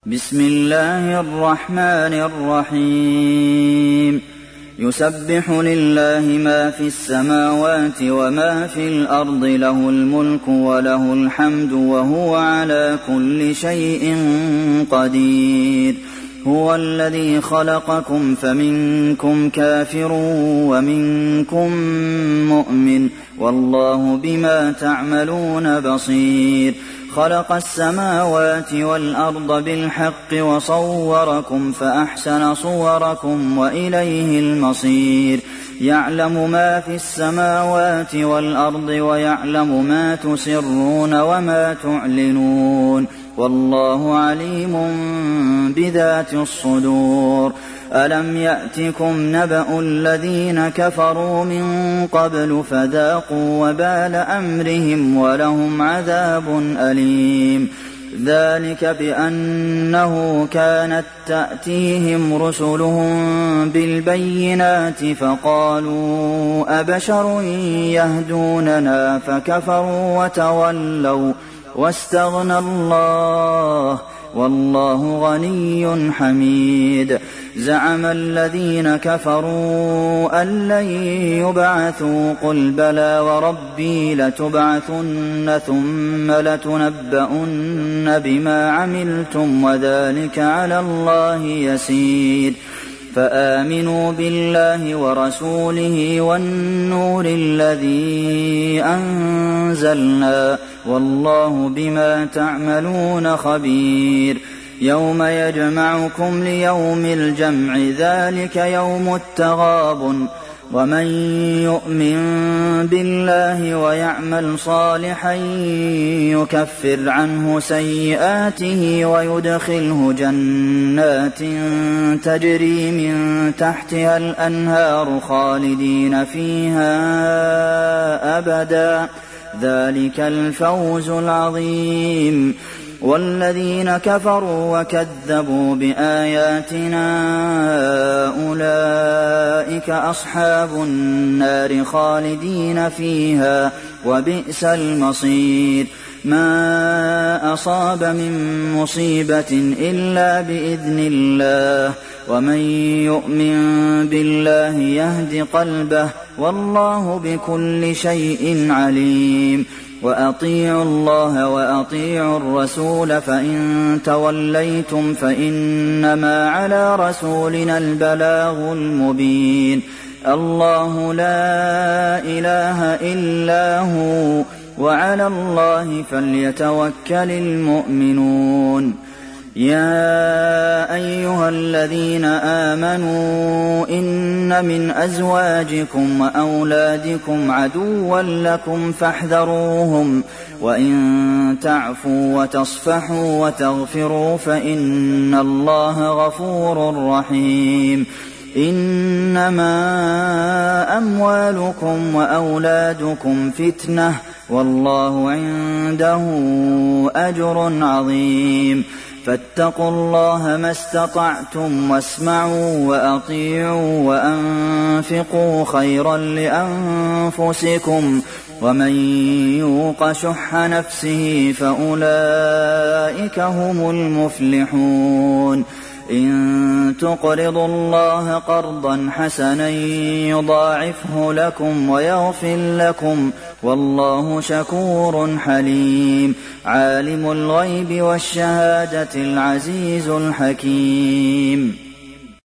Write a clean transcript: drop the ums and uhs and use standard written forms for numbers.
بسم الله الرحمن الرحيم يسبح لله ما في السماوات وما في الأرض له الملك وله الحمد وهو على كل شيء قدير هو الذي خلقكم فمنكم كافر ومنكم مؤمن والله بما تعملون بصير خلق السماوات والأرض بالحق وصوركم فأحسن صوركم وإليه المصير يعلم ما في السماوات والأرض ويعلم ما تسرون وما تعلنون والله عليم بذات الصدور ألم يأتكم نبأ الذين كفروا من قبل فذاقوا وبال أمرهم ولهم عذاب أليم ذلك بأنه كانت تأتيهم رسلهم بالبينات فقالوا أبشر يهدوننا فكفروا وتولوا واستغنى الله والله غني حميد زعم الذين كفروا أن لن يبعثوا قل بلى وربي لتبعثن ثم لتنبؤن بما عملتم وذلك على الله يسير فآمنوا بالله ورسوله والنور الذي أنزلنا والله بما تعملون خبير يوم يجمعكم ليوم الجمع ذلك يوم التغابن ومن يؤمن بالله ويعمل صالحا يكفر عنه سيئاته ويدخله جنات تجري من تحتها الأنهار خالدين فيها أبدا ذلك الفوز العظيم والذين كفروا وكذبوا بآياتنا أولئك أصحاب النار خالدين فيها وبئس المصير ما أصاب من مصيبة إلا بإذن الله ومن يؤمن بالله يهد قلبه والله بكل شيء عليم وأطيعوا الله وأطيعوا الرسول فإن توليتم فإنما على رسولنا البلاغ المبين الله لا إله إلا هو وعلى الله فليتوكل المؤمنون يا أيها الذين آمنوا إن من أزواجكم وأولادكم عدوا لكم فاحذروهم وإن تعفوا وتصفحوا وتغفروا فإن الله غفور رحيم إنما أموالكم وأولادكم فتنة والله عنده أجر عظيم فاتقوا الله ما استطعتم واسمعوا وأطيعوا وأنفقوا خيرا لأنفسكم ومن يوق شح نفسه فأولئك هم المفلحون إن تقرضوا الله قرضا حسنا يضاعفه لكم ويغفر لكم والله شكور حليم عالم الغيب والشهادة العزيز الحكيم